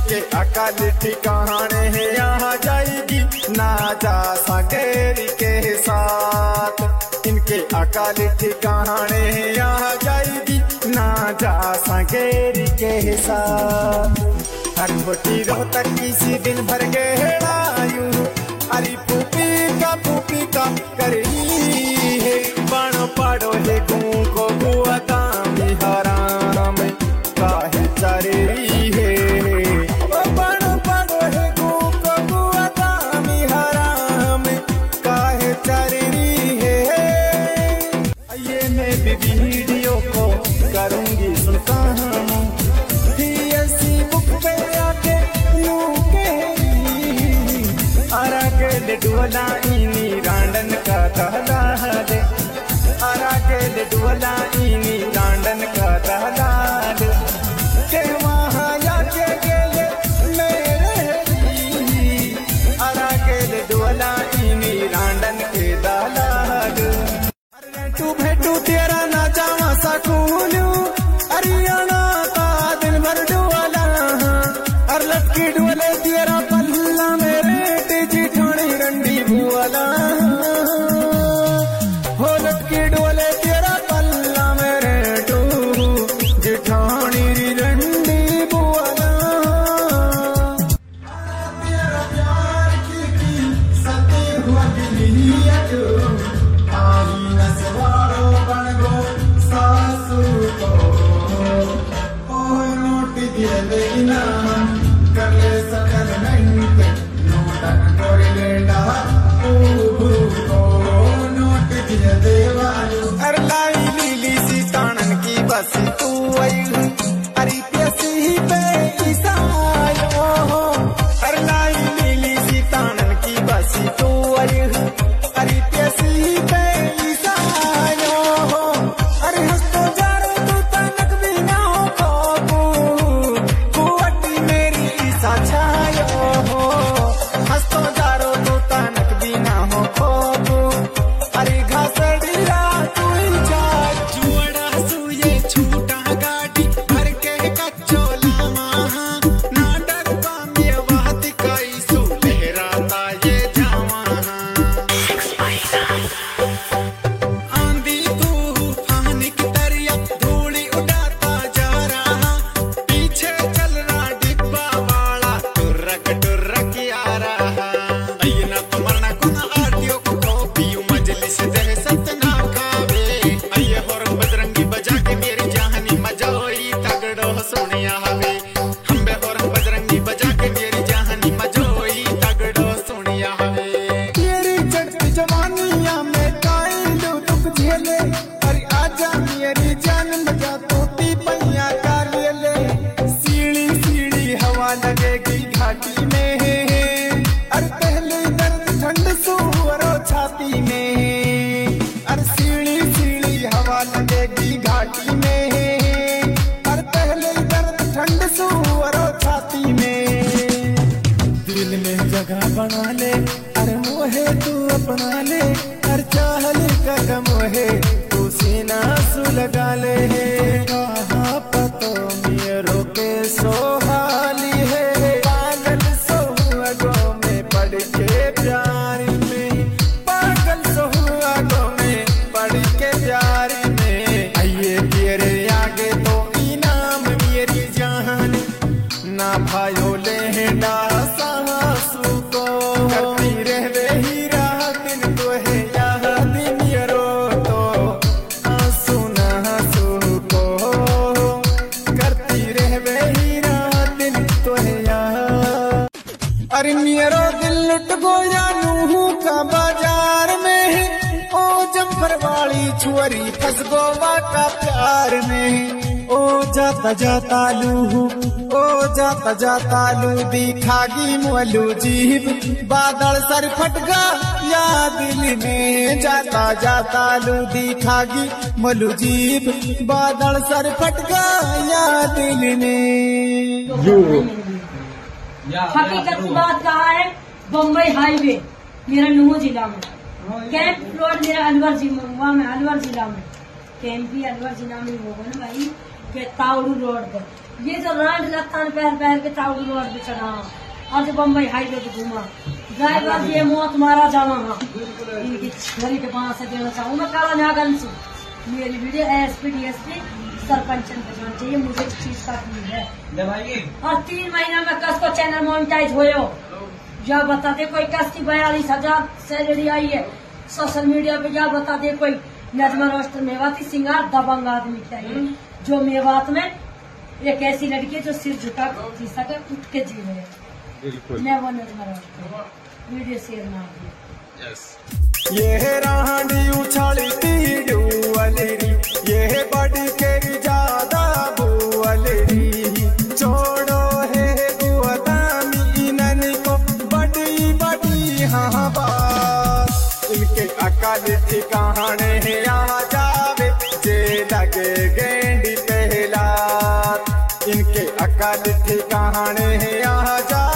इनके अकल ठिकाने यहाँ जाएगी ना जा सगेरी के साथ। इनके अकल ठिकाने यहाँ जाएगी ना जा सगेरी के साथ। हर बोटी रोहतक किसी दिन भर गेड़ायू अरे फूपी का करी है बण पड़ो है गूं को बुआ दामी हराम काहे चरी है बण पड़ो है गूं को बुआ दामी हराम काहे चरी है। ये मैं भी वीडियो को करूंगी सुनता हूँ बुक पे आके यूं कह अरा के डुअला इनी रांडन का दहला दे अरा के डुअला इनी रांडन का दहला दे के वहाँ जाके गेले मेरे अरा के डुअला इनी रांडन के दहला दे। अरे तू भेटू तेरा ना जावा सकूलू हरियाणा का दिन भर डुअला अर लटकी डुअले तेरा पल्ला मेरे तेजी ठाणी रंडी बुअला हो लटकी डुअले तेरा पल्ला मेरे टू जिठानी रंडी बुअला। तेरा प्यार की सती हुआ दिलिया जो आई नसवारो बन गो सासू को दिया कर ले सकल नहीं नोटन कर लेना नोट दिया देवालू अरे लाई लीली सी तानन की बस तू आई अरे प्यासी पे ईसायो अरे लाई लीली सी तानन की बस तू आई अरे प्यासी पे ईसायो अरे हंसतो जा रो तू तनक भी ना हो खोबू कुवटी मेरी ईसा छायो हो हंसतो जा रो तू तनक भी ना हो खोबू अरे घासड़िया तू ही जा जुअड़ा सुये छूटा गाड़ी भर के कच्चो लामा ना डर पामे वाहती कई सु लहराता ये जावा आंधी तूफान की तरिया धूली उड़ाता जा रहा पीछे चल रहा डिब्बा वाला टुर्रक आ रहा अये ना तुम्हारा कुना आरतियों को कॉपियों मजलिस दे सतना खावे अये होर बजरंगी बजा के मेरी जहानी मजा होई तगड़ो सोनिया हवे हम्बे होर बजरंगी बजा के मेरी जहानी मजा होई तगड़ो सोनिया हवे। तेरी चढ़ती जवानिया में काई लो दुख झेले अरे आजा मेरी जान मजा तोती पैया का ले ले सीढ़ी सीढ़ी हवा लगेगी घाटी में अरे पहले दर्द ठंड सुअरो छाती में अरे सीढ़ी सीढ़ी हवा लगेगी घाटी में अरे पहले दर्द ठंड सुअरो छाती में दिल में जगह बना ले अरे मोहे तू अपना ले हर चाहल कदम है तू सीना सु लगा ले कहाँ पतो मेरो के सोहाली है पागल सोहुआ में पड़ के प्यार में पागल सोहुआ में पड़ के प्यार में आइए तेरे आगे तो इनाम मेरी जान ना भायो ले डा सासू को करती रहवे ही रात दिन तो है याद मेरो तो आंसू ना आंसू को करती रहवे ही रात दिन तो है याद। अरे मेरो दिल लुट गोया नूहू का बाजार में ओ जम्फर वाली छुअरी फंस गोवा का प्यार में ओ जाता जाता लू ओ जाता जाता लू दिखागी मोलू जीभ बादल सर फटगा या दिल में जाता जाता लू दिखागी मोलू जीभ बादल सर फटगा या दिल में। हकीकत बात कहा है बम्बई हाईवे मेरा नूह जिला में कैंप रोड मेरा अलवर जिला में अलवर जिला में कैंप भी अलवर जिला में होगा ना भाई के तावड़ू रोड पर ये जो रांड लगता है पैर पैर के ताऊ रोड पे चढ़ा और जो बम्बई हाईवे पे घूमा ड्राइवर ये मौत मारा जावा हाँ इनकी घरी के पास से देना चाहूँ मैं काला नागन से मेरी वीडियो एसपी डीएसपी सरपंच बजाना चाहिए मुझे इस चीज का है और 3 महीना में कस को चैनल मोनेटाइज हो या बता दे कोई कस की 42,000 सैलरी आई है सोशल मीडिया पे या बता दे कोई नजमा रोस्टर मेवाती सिंगार दबंग आदमी चाहिए जो मेवात में एक ऐसी लड़की है जो सिर झुका जी सके उठ के जी रहे बिल्कुल मैं वो नजमा रोस्टर वीडियो शेयर ना ये रांडी उछाली तीड़ू वाली ये बड़ी के ज्यादा बुअलरी छोड़ो है गुआदामी ननी को बड़ी बड़ी हाँ बात इनके अकाल ठिकाने आ जावे जे लगे गेंडी पहला इनके अकाल ठिकाने आ जा